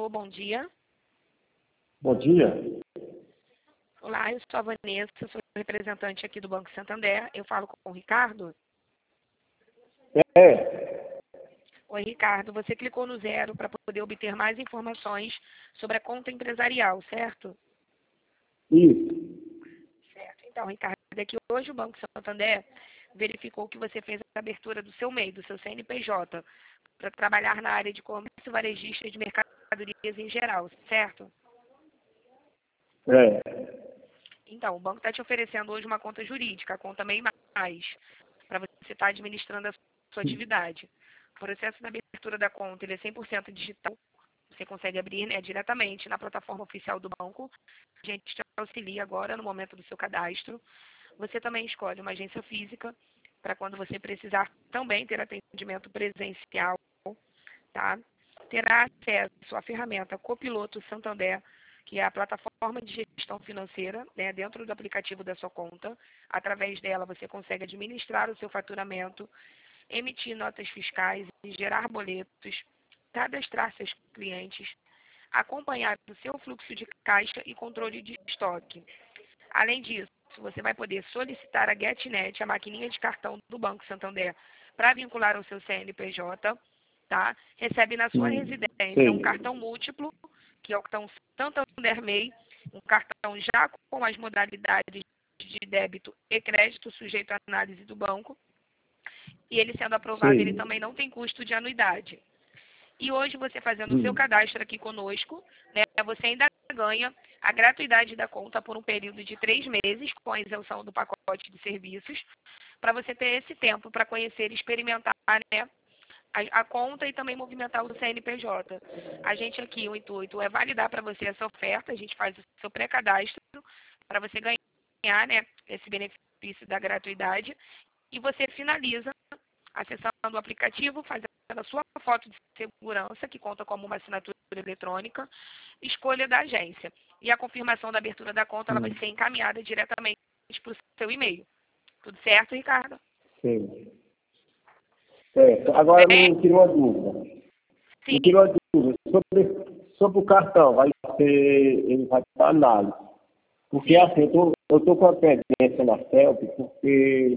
Alô, bom dia. Bom dia. Olá, eu sou a Vanessa, sou representante aqui do Banco Santander. Eu falo com o Ricardo. É, Oi, Ricardo, você clicou no 0 para poder obter mais informações sobre a conta empresarial, certo? isso. Certo. Então, Ricardo, é que hoje o Banco Santander verificou que você fez a abertura do seu MEI, do seu CNPJ, para trabalhar na área de comércio varejista de mercadorias em geral, certo? É, Então, o banco está te oferecendo hoje uma conta jurídica, a conta MEI+, para você estar administrando a sua atividade. O processo da abertura da conta ele é 100% digital. Você consegue abrir, né, diretamente na plataforma oficial do banco. A gente te auxilia agora no momento do seu cadastro. Você também escolhe uma agência física para quando você precisar também ter atendimento presencial, tá? Terá acesso à ferramenta Copiloto Santander, que é a plataforma de gestão financeira, né, dentro do aplicativo da sua conta. Através dela você consegue administrar o seu faturamento, emitir notas fiscais, gerar boletos, cadastrar seus clientes, acompanhar o seu fluxo de caixa e controle de estoque. Além disso, você vai poder solicitar a GetNet, a maquininha de cartão do Banco Santander, para vincular ao seu CNPJ, tá? Recebe na sua residência um sei. cartão múltiplo, que é o cartão Santander MEI, um cartão já com as modalidades de débito e crédito sujeito à análise do banco, e ele sendo aprovado, ele Sei. também não tem custo de anuidade. E hoje você fazendo o seu cadastro aqui conosco, né, você ainda ganha a gratuidade da conta por um período de 3 meses, com a isenção do pacote de serviços, para você ter esse tempo para conhecer e experimentar, né, a conta e também movimentar o CNPJ. A gente aqui, o intuito é validar para você essa oferta, a gente faz o seu pré-cadastro para você ganhar, né, esse benefício da gratuidade, e você finaliza acessando o aplicativo, fazendo a sua foto de segurança, que conta como uma assinatura eletrônica, escolha da agência. E a confirmação da abertura da conta ela vai ser encaminhada diretamente para o seu e-mail. Tudo certo, Ricardo? Sei. Certo. Agora me tira uma dúvida. Sim. Me tira uma dúvida. Sobre o cartão, ele vai para análise. Porque assim, eu tô com a pendência na CELP, porque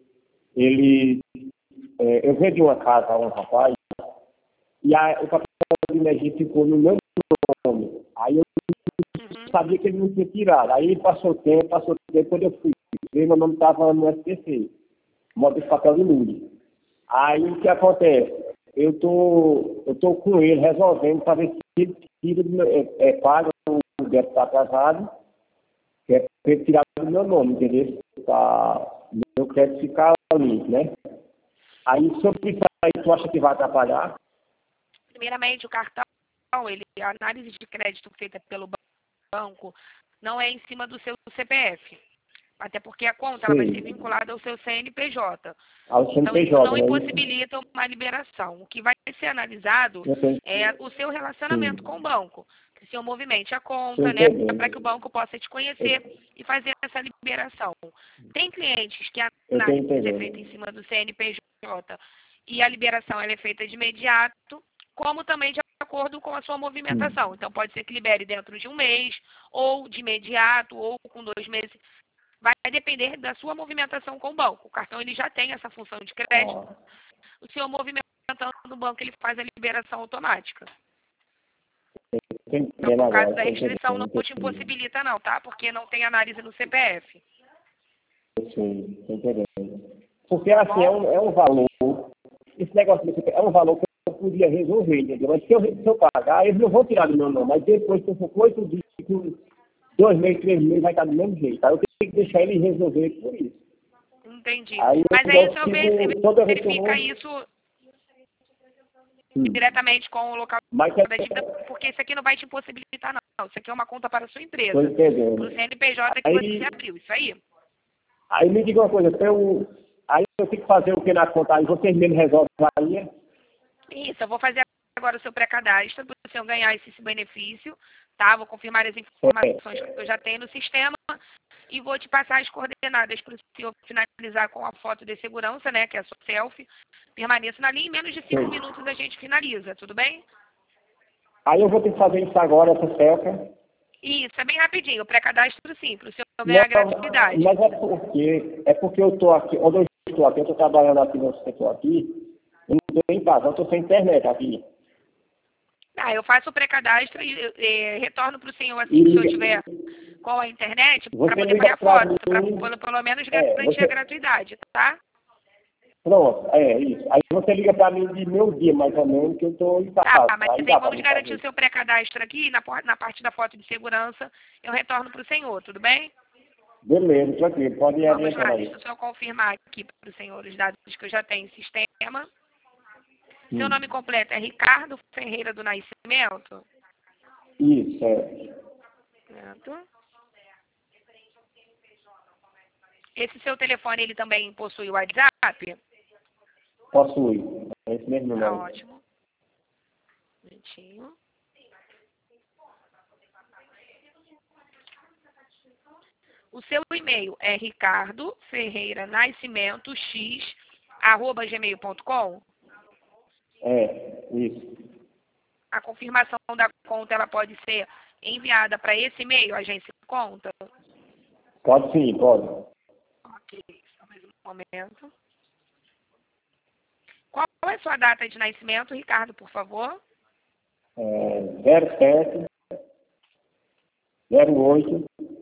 eu vendi uma casa a um rapaz, e o papel de energia ficou no meu nome. Aí eu sabia que ele não tinha tirado. Aí passou tempo, quando eu fui ver, meu nome estava no SPC, modo de papel de luz. Aí o que acontece? Eu tô com ele resolvendo para ver se ele tira paga o débito está atrasado, que é para ele tirar do meu nome, entendeu? Para meu crédito ficar ali, né? Aí sobre isso aí, tu acha que vai atrapalhar? Primeiramente, o cartão, a análise de crédito feita pelo banco não é em cima do seu CPF. Até porque a conta ela vai ser vinculada ao seu CNPJ. Ao Então, isso CNPJ, não né? impossibilita uma liberação. O que vai ser analisado é o seu relacionamento com o banco. Que o senhor movimente a conta, né? Para que o banco possa te conhecer e fazer essa liberação. Tem clientes que a análise é feita em cima do CNPJ e a liberação ela é feita de imediato, como também de acordo com a sua movimentação. Então, pode ser que libere dentro de um mês, ou de imediato, ou com 2 meses. Vai depender da sua movimentação com o banco. O cartão ele já tem essa função de crédito. O senhor movimentando no banco, ele faz a liberação automática. Então, por causa da restrição, não te impossibilita não, tá? Porque não tem análise no CPF. Sim, tô entendendo. Porque assim, é um valor, esse negócio do CPF é um valor que eu podia resolver, entendeu? Mas se eu pagar, eles não vão tirar do meu nome. Mas depois, se eu for 8 dias, 2 meses, 3 meses, vai estar do mesmo jeito. Aí eu tenho que deixar ele resolver por isso. Entendi. Aí Mas aí o senhor verifica isso isso diretamente com o local da dívida, porque isso aqui não vai te impossibilitar, não. Isso aqui é uma conta para a sua empresa. Estou entendendo. Para o CNPJ que você abriu, isso aí. Aí me diga uma coisa, aí eu tenho que fazer o que na conta? Aí vocês mesmos resolvem aí? Isso, eu vou fazer agora o seu pré-cadastro para o senhor ganhar esse benefício, tá? Vou confirmar as informações que eu já tenho no sistema e vou te passar as coordenadas para o senhor finalizar com a foto de segurança, né? Que é a sua selfie. Permaneça na linha, em menos de 5 minutos a gente finaliza, tudo bem? Aí eu vou ter que fazer isso agora, essa selfie. Isso, é bem rapidinho, o pré-cadastro simples, o senhor ganha Não, a gratuidade. mas é porque eu estou aqui, onde eu estou aqui, eu estou trabalhando aqui no setor aqui, eu não estou em casa, eu estou sem internet aqui. Ah, eu faço o pré-cadastro e retorno para o senhor assim que o senhor tiver com a internet para Você poder liga fazer a pra foto, para mim, pelo menos garantir a gratuidade, tá? pronto, é isso. Aí você liga para mim de meu dia, mais ou menos, que eu estou em casa. Tá, mas Aí aí dá pra vamos mim garantir fazer. o seu pré-cadastro aqui, na parte da foto de segurança, eu retorno para o senhor, tudo bem? Beleza, tranquilo, pode ir Vamos adiantando lá, aí. deixa eu só confirmar aqui para o senhor os dados que eu já tenho em sistema. Seu nome completo é Ricardo Ferreira do Nascimento? Isso, é. Certo. Esse seu telefone, ele também possui o WhatsApp? Possui. É esse mesmo Tá número. ótimo. Um minutinho. O seu e-mail é ricardoferreiranascimentox@gmail.com. É, isso. A confirmação da conta ela pode ser enviada para esse e-mail, agência de conta? Pode sim, pode. Ok, só mais um momento. Qual é a sua data de nascimento, Ricardo, por favor? 07 08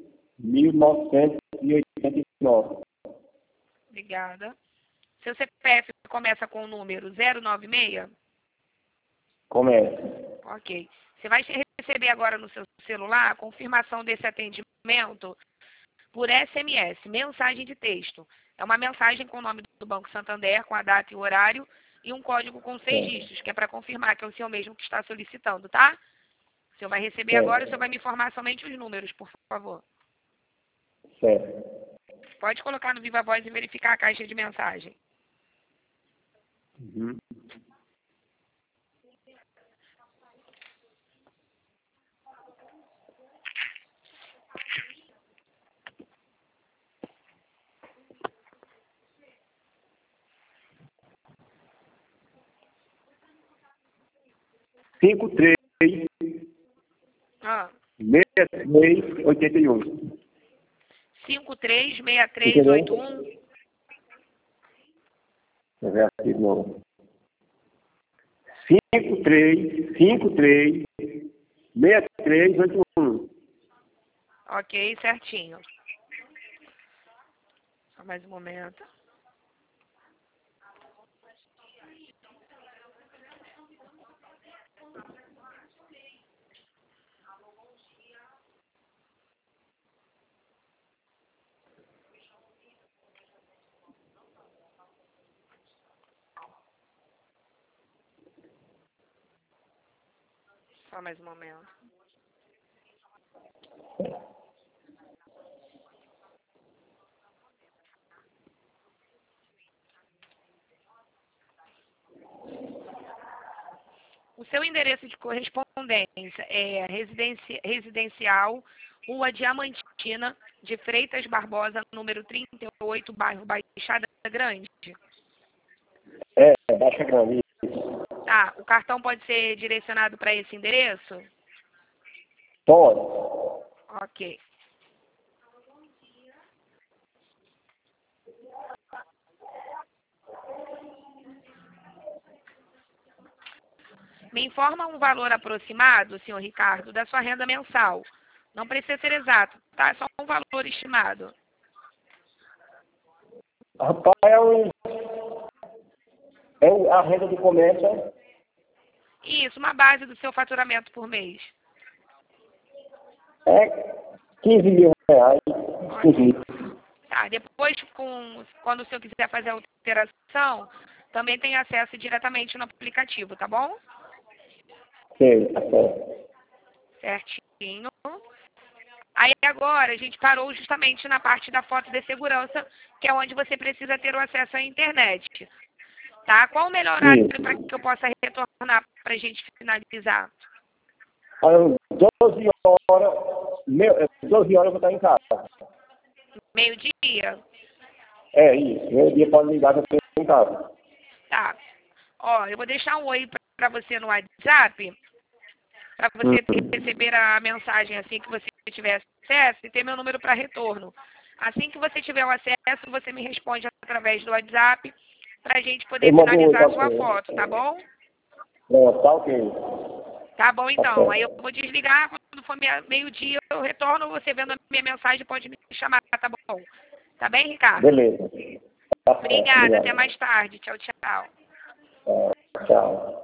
1989. Obrigada. Seu CPF começa com o número 096? Começa. Ok. Você vai receber agora no seu celular a confirmação desse atendimento por SMS, mensagem de texto. É uma mensagem com o nome do Banco Santander, com a data e o horário, e um código com 6 dígitos, que é para confirmar que é o senhor mesmo que está solicitando, tá? O senhor vai receber agora, o senhor vai me informar somente os números, por favor. Certo. Pode colocar no Viva Voz e verificar a caixa de mensagem. Uhum. Cinco, três, Ah, 63, 88. 536381. Vou ver aqui de novo. 53, 63, 81. Ok, certinho. Só mais um momento. Só mais um momento. O seu endereço de correspondência é residencial, Rua Diamantina, de Freitas Barbosa, número 38, bairro Baixada Grande. Baixa grande. Tá, o cartão pode ser direcionado para esse endereço? Pode. Ok. Me informa um valor aproximado, senhor Ricardo, da sua renda mensal. Não precisa ser exato, tá? É só um valor estimado. Rapaz, a renda do comércio Isso, uma base do seu faturamento por mês. é 15 mil reais. 15 Ok. mil. Tá, depois, quando o senhor quiser fazer a alteração, também tem acesso diretamente no aplicativo, tá bom? Sei, tá certo. Certinho. Aí agora a gente parou justamente na parte da foto de segurança, que é onde você precisa ter o acesso à internet. Tá? Qual o melhor horário para que eu possa retornar para a gente finalizar? Aí, 12 horas, 12 horas eu vou estar em casa. Meio-dia? É isso. Meio-dia pode ligar que eu estou em casa. Tá. Ó, eu vou deixar um oi para você no WhatsApp. para você receber a mensagem assim que você tiver acesso e ter meu número para retorno. Assim que você tiver o acesso, você me responde através do WhatsApp para a gente poder finalizar a sua foto, tá bom? Tá ok. Tá bom, então. Aí eu vou desligar, quando for meio-dia eu retorno, você vendo a minha mensagem pode me chamar, tá bom? Tá bem, Ricardo? Beleza. Tá certo, Obrigada, até mais tarde. Tchau, tchau. Tchau.